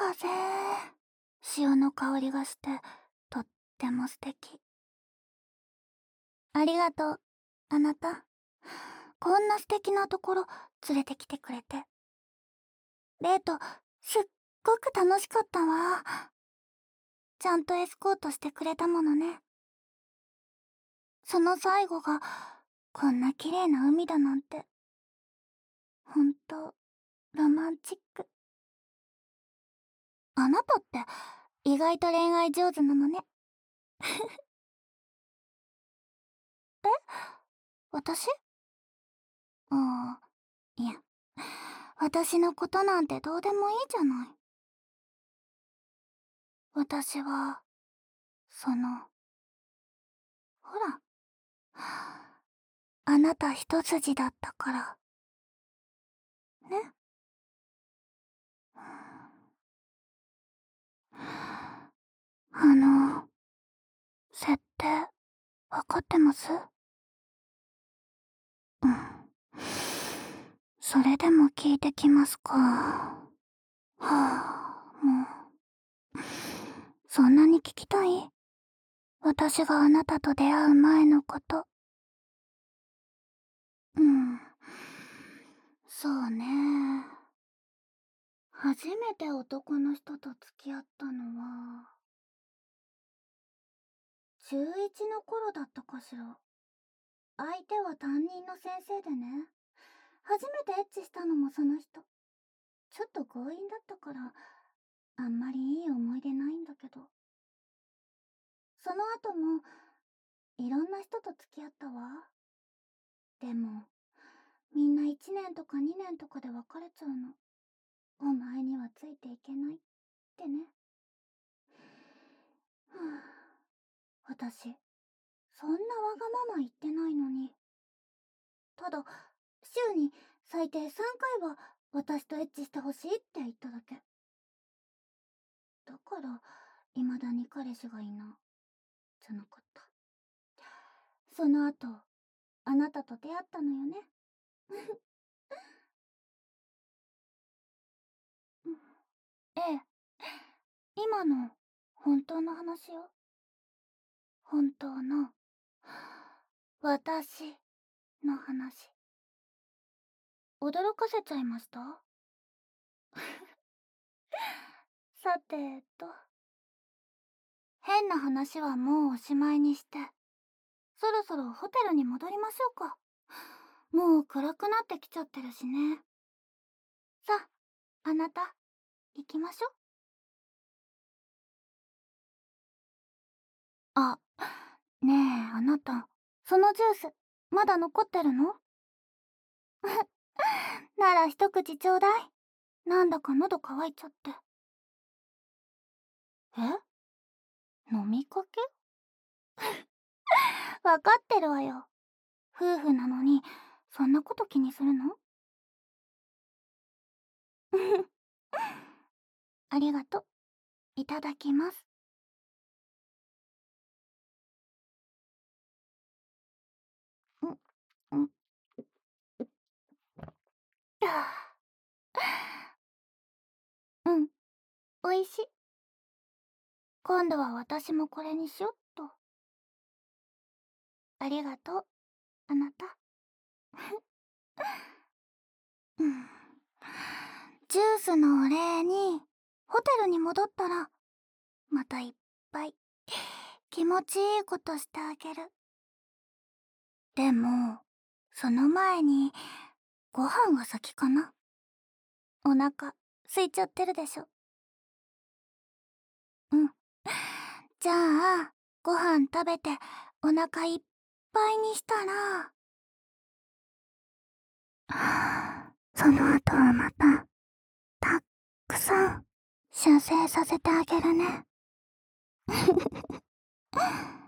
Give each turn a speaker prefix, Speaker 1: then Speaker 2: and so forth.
Speaker 1: 風。潮の香りがして、とっても素敵。ありがとう、あなた。こんな素敵なところ連れてきてくれて。デート、すっごく楽しかったわ。ちゃんとエスコートしてくれたものね。その最後が、こんな綺麗な海だなんて。ほんと、ロマンチック。あなたって、意外と恋愛上手なのね。私？ああ、いや、私のことなんてどうでもいいじゃない。私は、ほら、あなた一筋だったから。ね。設定、わかってます？うん。それでも聞いてきますか。はあ、もう。そんなに聞きたい？私があなたと出会う前のこと。うん。そうね。初めて男の人と付き合ったのは、中1の頃だったかしら。相手は担任の先生でね。初めてエッチしたのもその人。ちょっと強引だったから、あんまりいい思い出ないんだけど。その後も、いろんな人と付き合ったわ。でも、みんな1年とか2年とかで別れちゃうの。お前にはついていけないってね。はあ、私、そんなわがまま言ってないのに。ただ、週に最低3回は私とエッチしてほしいって言っただけ。だから、未だに彼氏がいな、じゃなかった。その後、あなたと出会ったのよね。ええ、今の、本当の話よ。本当の、私の話。驚かせちゃいました？さて変な話はもうおしまいにして、そろそろホテルに戻りましょうか。もう暗くなってきちゃってるしね。さあ、あなた、行きましょ。あ、ねえ、あなた、そのジュース、まだ残ってるの？なら一口ちょうだい。なんだか喉乾いちゃって。え？飲みかけ？わかってるわよ。夫婦なのに、そんなこと気にするの？ありがと。いただきます。ん、ん、あうん、おいしい。今度は私もこれにしよっと。ありがとう、あなた。うん。ジュースのお礼に、ホテルに戻ったら、またいっぱい気持ちいいことしてあげる。でも、その前に、ご飯が先かな。お腹、空いちゃってるでしょ。うん。じゃあ、ご飯食べて、お腹いっぱいにしたら、その後はまた、たっくさん、射精させてあげるね。